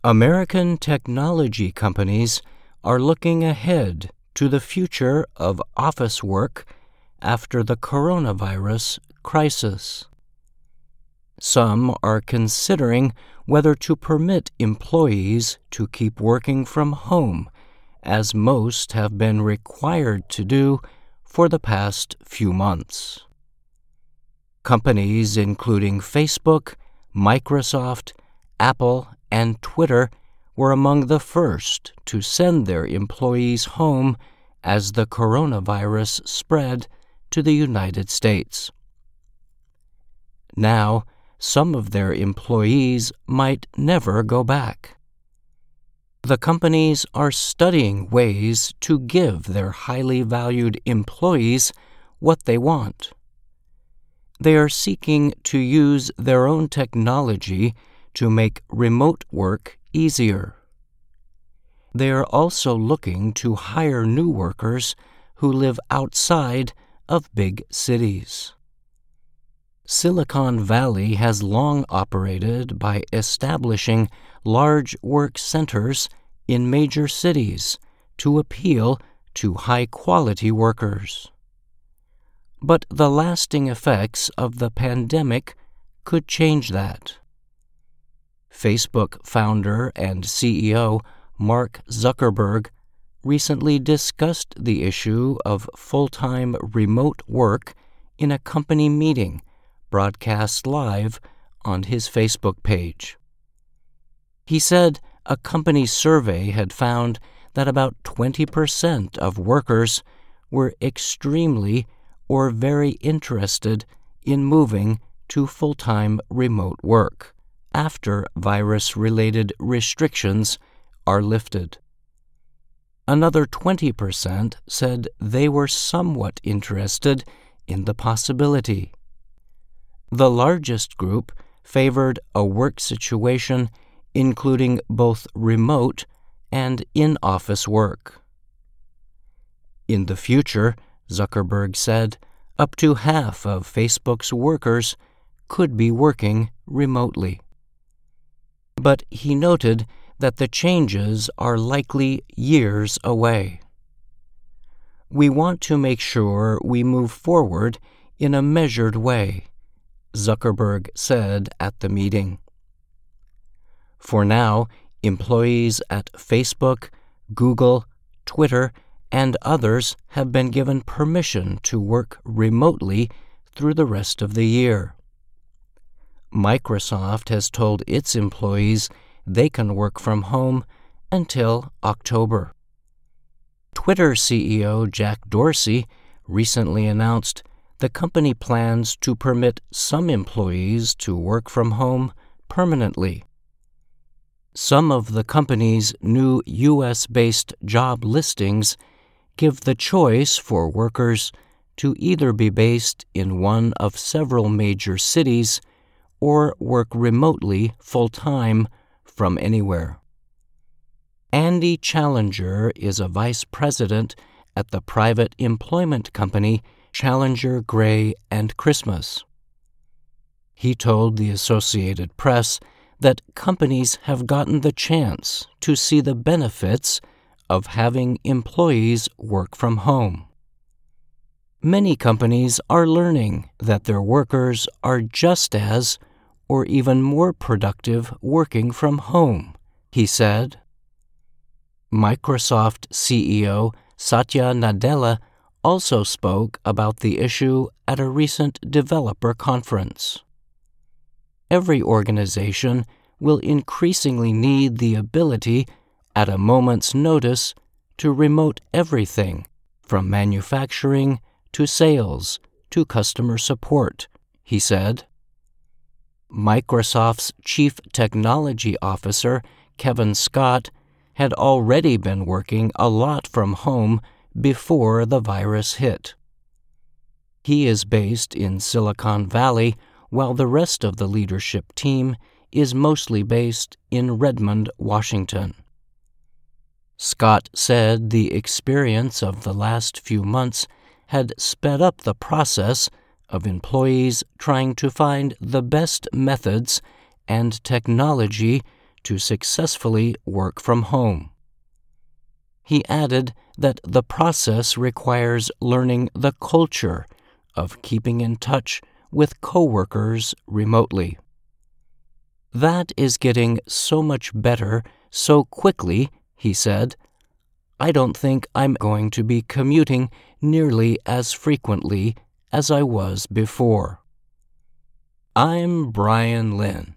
American technology companies are looking ahead to the future of office work after the coronavirus crisis. Some are considering whether to permit employees to keep working from home, as most have been required to do for the past few months. Companies including Facebook, Microsoft, Apple, and Twitter were among the first to send their employees home as the coronavirus spread to the United States. Now, some of their employees might never go back. The companies are studying ways to give their highly valued employees what they want. They are seeking to use their own technology to make remote work easier. They are also looking to hire new workers who live outside of big cities. Silicon Valley has long operated by establishing large work centers in major cities to appeal to high-quality workers. But the lasting effects of the pandemic could change that. Facebook founder and CEO Mark Zuckerberg recently discussed the issue of full-time remote work in a company meeting broadcast live on his Facebook page. He said a company survey had found that about 20% of workers were extremely or very interested in moving to full-time remote work after virus-related restrictions are lifted. Another 20% said they were somewhat interested in the possibility. The largest group favored a work situation including both remote and in-office work. In the future, Zuckerberg said, up to half of Facebook's workers could be working remotely. But he noted that the changes are likely years away. We want to make sure we move forward in a measured way, Zuckerberg said at the meeting. For now, employees at Facebook, Google, Twitter, and others have been given permission to work remotely through the rest of the year. Microsoft has told its employees they can work from home until October. Twitter CEO Jack Dorsey recently announced the company plans to permit some employees to work from home permanently. Some of the company's new U.S.-based job listings give the choice for workers to either be based in one of several major cities or work remotely full-time from anywhere. Andy Challenger is a vice president at the private employment company Challenger, Gray & Christmas. He told the Associated Press that companies have gotten the chance to see the benefits of having employees work from home. Many companies are learning that their workers are just as or even more productive working from home, he said. Microsoft CEO Satya Nadella also spoke about the issue at a recent developer conference. Every organization will increasingly need the ability, at a moment's notice, to remote everything from manufacturing to sales to customer support, he said. Microsoft's Chief Technology Officer, Kevin Scott, had already been working a lot from home before the virus hit. He is based in Silicon Valley, while the rest of the leadership team is mostly based in Redmond, Washington. Scott said the experience of the last few months had sped up the process of employees trying to find the best methods and technology to successfully work from home. He added that the process requires learning the culture of keeping in touch with coworkers remotely. That is getting so much better so quickly, he said. I don't think I'm going to be commuting nearly as frequently as I was before. I'm Brian Lynn.